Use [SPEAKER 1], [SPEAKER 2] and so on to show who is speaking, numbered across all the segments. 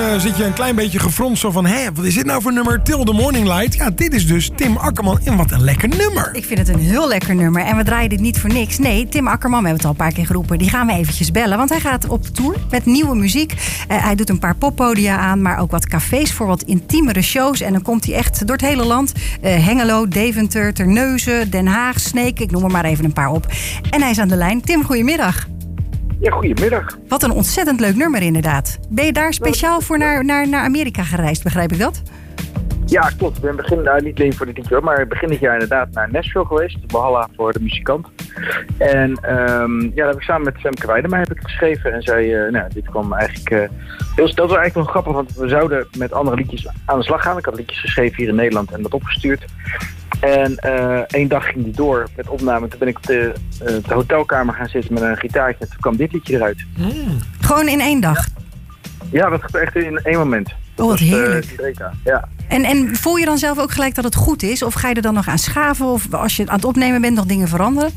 [SPEAKER 1] zit je een klein beetje gefronst zo van... wat is dit nou voor nummer? Till the Morning Light. Ja, dit is dus Tim Akkerman. En wat een lekker nummer.
[SPEAKER 2] Ik vind het een heel lekker nummer. En we draaien dit niet voor niks. Nee, Tim Akkerman, we hebben het al een paar keer geroepen... die gaan we eventjes bellen. Want hij gaat op tour met nieuwe muziek. Hij doet een paar poppodia aan, maar ook wat cafés... voor wat intiemere shows. En dan komt hij echt door het hele land. Hengelo, Deventer, Terneuzen, Den Haag, Sneek. Ik noem er maar even een paar op. En hij is aan de lijn. Tim, goedemiddag.
[SPEAKER 3] Ja, goedemiddag.
[SPEAKER 2] Wat een ontzettend leuk nummer inderdaad. Ben je daar speciaal voor naar Amerika gereisd, begrijp ik dat?
[SPEAKER 3] Ja, klopt. Ik ben niet alleen voor dit liedje, maar begin dit jaar inderdaad naar Nashville geweest. Valhalla voor de muzikant. En dat heb ik samen met Femke Wijdeman heb ik het geschreven. En zij, dit kwam eigenlijk... dat was eigenlijk wel grappig, want we zouden met andere liedjes aan de slag gaan. Ik had liedjes geschreven hier in Nederland en dat opgestuurd. En 1 dag ging die door met opname. Toen ben ik op de hotelkamer gaan zitten met een gitaartje. En toen kwam dit liedje eruit.
[SPEAKER 2] Gewoon in 1 dag?
[SPEAKER 3] Ja, dat gebeurt echt in 1 moment.
[SPEAKER 2] Oh, wat heerlijk.
[SPEAKER 3] Ja.
[SPEAKER 2] En voel je dan zelf ook gelijk dat het goed is? Of ga je er dan nog aan schaven? Of als je aan het opnemen bent nog dingen veranderen?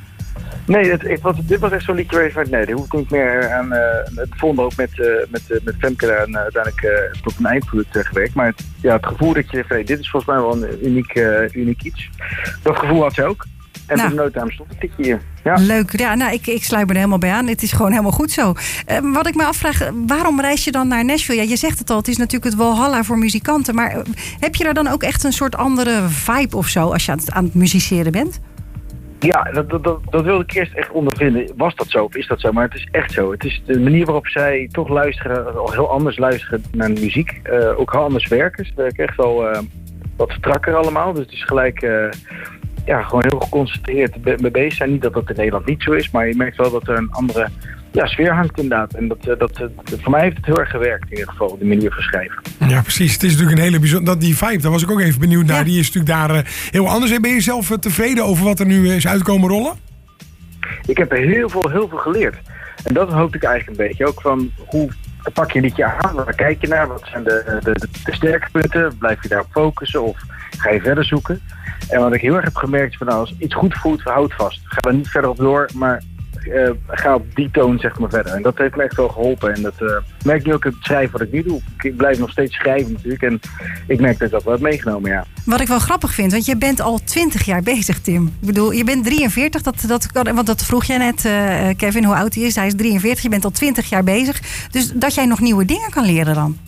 [SPEAKER 3] Nee, dit was echt zo'n liedje waar je van... Nee, dit hoeft niet meer aan... het vonden ook met Femke en uiteindelijk tot een eindproduct gewerkt. Maar het gevoel dat je... dit is volgens mij wel een uniek iets. Dat gevoel had ze ook. En tot noodnaam stond het liedje hier. Ja.
[SPEAKER 2] Leuk. Ja, nou, ik sluit me er helemaal bij aan. Het is gewoon helemaal goed zo. Wat ik me afvraag, waarom reis je dan naar Nashville? Ja, je zegt het al, het is natuurlijk het Valhalla voor muzikanten. Maar heb je daar dan ook echt een soort andere vibe of zo... als je aan het musiceren bent?
[SPEAKER 3] Ja, dat wilde ik eerst echt ondervinden. Was dat zo of is dat zo? Maar het is echt zo. Het is de manier waarop zij toch luisteren, al heel anders luisteren naar de muziek. Ook heel anders werken. Ze werken echt wel wat strakker allemaal. Dus het is gelijk gewoon heel geconcentreerd mee bezig zijn. Niet dat dat in Nederland niet zo is, maar je merkt wel dat er een andere sfeer hangt inderdaad. En voor mij heeft het heel erg gewerkt in ieder geval, de manier van schrijven.
[SPEAKER 1] Ja, precies. Het is natuurlijk een hele bijzondere... Die vibe, daar was ik ook even benieuwd naar. Ja. Die is natuurlijk daar heel anders. En ben je zelf tevreden over wat er nu is uitkomen rollen?
[SPEAKER 3] Ik heb er heel veel geleerd. En dat hoopte ik eigenlijk een beetje. Ook van hoe pak je dit jaar aan? Waar kijk je naar? Wat zijn de sterke punten? Blijf je daarop focussen? Of ga je verder zoeken? En wat ik heel erg heb gemerkt is van als iets goed voelt, houd vast. Ga er niet verder op door, maar ga op die toon zeg maar verder. En dat heeft me echt wel geholpen. En dat merk ik nu ook in het schrijven wat ik nu doe. Ik blijf nog steeds schrijven natuurlijk. En ik merk dat ik dat wel heb meegenomen, ja.
[SPEAKER 2] Wat ik wel grappig vind, want je bent al 20 jaar bezig, Tim. Ik bedoel, je bent 43, want dat vroeg jij net, Kevin, hoe oud hij is. Hij is 43, je bent al 20 jaar bezig. Dus dat jij nog nieuwe dingen kan leren dan.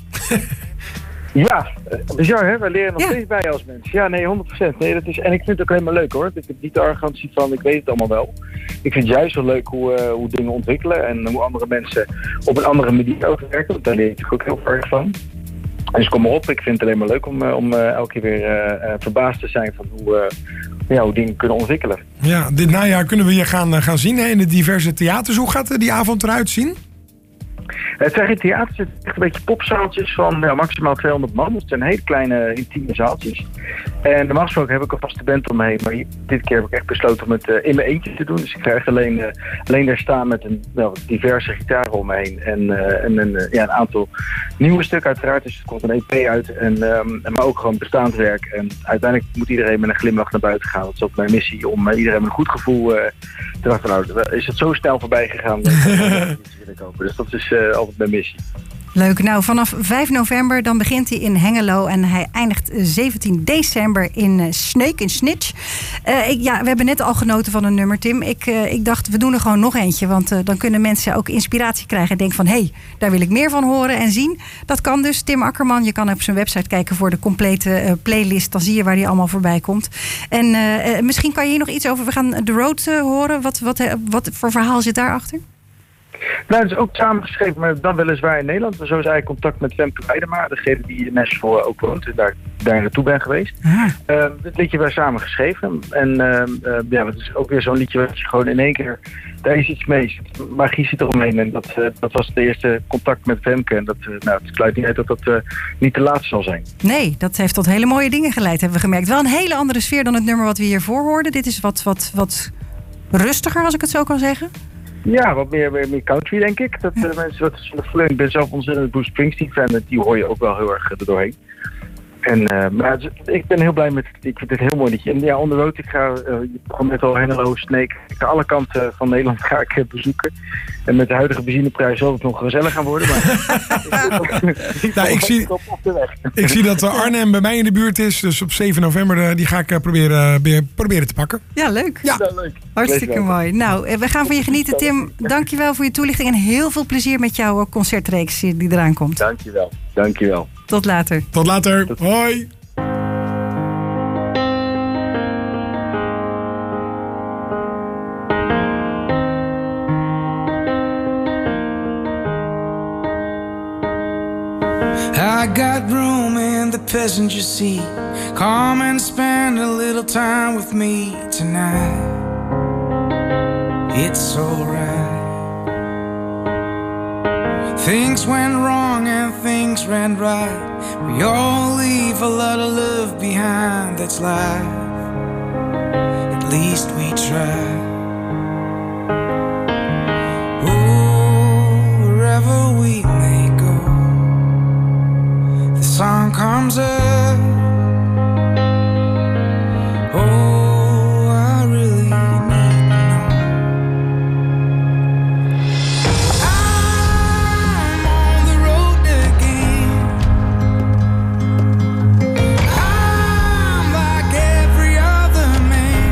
[SPEAKER 3] Ja, bizar hè, wij leren nog steeds bij als mensen. Ja, nee, 100%. Nee, dat is, en ik vind het ook helemaal leuk hoor. Ik heb niet de arrogantie van, ik weet het allemaal wel. Ik vind het juist wel leuk hoe dingen ontwikkelen en hoe andere mensen op een andere manier ook werken. Want daar leer je natuurlijk ook heel erg van. Dus kom maar op, ik vind het alleen maar leuk om elke keer weer verbaasd te zijn van hoe dingen kunnen ontwikkelen. Ja,
[SPEAKER 1] dit najaar kunnen we je gaan zien in de diverse theaters. Hoe gaat die avond eruit zien?
[SPEAKER 3] Het zijn geen theaters, het zijn echt een beetje popzaaltjes van maximaal 200 man. Het zijn hele kleine intieme zaaltjes. En normaal gesproken heb ik een vaste band om me heen. Maar dit keer heb ik echt besloten om het in mijn eentje te doen. Dus ik ga echt alleen daar staan met diverse gitaren om me heen. En een aantal nieuwe stukken uiteraard. Dus er komt een EP uit. Maar ook gewoon bestaand werk. En uiteindelijk moet iedereen met een glimlach naar buiten gaan. Dat is ook mijn missie om iedereen met een goed gevoel te laten houden. Is het zo snel voorbij gegaan? Dus dat is altijd mijn missie.
[SPEAKER 2] Leuk. Nou, vanaf 5 november dan begint hij in Hengelo en hij eindigt 17 december in Sneek, in Snitch. We hebben net al genoten van een nummer, Tim. Ik dacht, we doen er gewoon nog eentje, want dan kunnen mensen ook inspiratie krijgen en denken van, hé, daar wil ik meer van horen en zien. Dat kan dus, Tim Akkerman. Je kan op zijn website kijken voor de complete playlist. Dan zie je waar die allemaal voorbij komt. En misschien kan je hier nog iets over, we gaan The Road horen. Wat voor verhaal zit daarachter?
[SPEAKER 3] Nou, het is ook samengeschreven, maar dan weliswaar in Nederland. Zo is eigenlijk contact met Femke Wijdeman, degene die in Nashville ook woont en daar naartoe ben geweest. Dit liedje werd samengeschreven. En het is ook weer zo'n liedje waar je gewoon in één keer, daar is iets mee. Magie zit eromheen. En dat was de eerste contact met Femke. En het sluit niet uit dat dat niet de laatste zal zijn.
[SPEAKER 2] Nee, dat heeft tot hele mooie dingen geleid, hebben we gemerkt. Wel een hele andere sfeer dan het nummer wat we hiervoor hoorden. Dit is wat rustiger, als ik het zo kan zeggen.
[SPEAKER 3] Ja, wat meer country, denk ik. Dat mensen wat zullen voelen. Ik ben zelf ontzettend Bruce Springsteen fan en die hoor je ook wel heel erg erdoorheen. Maar ik ben heel blij met het. Ik vind het heel mooi liedje. En ja, on the road, je begon net al Hengelo, Sneek. Alle kanten van Nederland ga ik bezoeken. En met de huidige benzineprijs zal het nog gezellig gaan worden. Maar
[SPEAKER 1] ik zie dat Arnhem bij mij in de buurt is. Dus op 7 november die ga ik proberen te pakken.
[SPEAKER 2] Ja, leuk.
[SPEAKER 1] Ja.
[SPEAKER 3] Leuk.
[SPEAKER 2] Hartstikke mooi. Nou, we gaan van je genieten, Tim. Dankjewel voor je toelichting en heel veel plezier met jouw concertreeks die eraan komt.
[SPEAKER 3] Dankjewel.
[SPEAKER 2] Tot later.
[SPEAKER 1] Tot later. Hoi.
[SPEAKER 4] I got room in the passenger seat. Come and spend a little time with me tonight. It's alright. Things went wrong and things ran right. We all leave a lot of love behind, that's life. At least we try. Oh, wherever we may go, the sun comes up. Oh, I really need to know. I'm on the road again. I'm like every other man.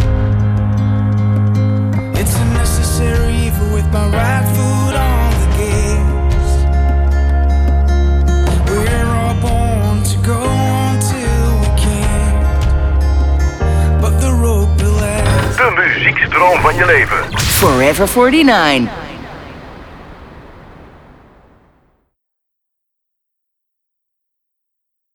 [SPEAKER 4] It's a necessary evil with my right foot on the gas. We're all born to go until we can't, but the road will last.
[SPEAKER 5] De muziekstroom van je leven.
[SPEAKER 6] Forever 49.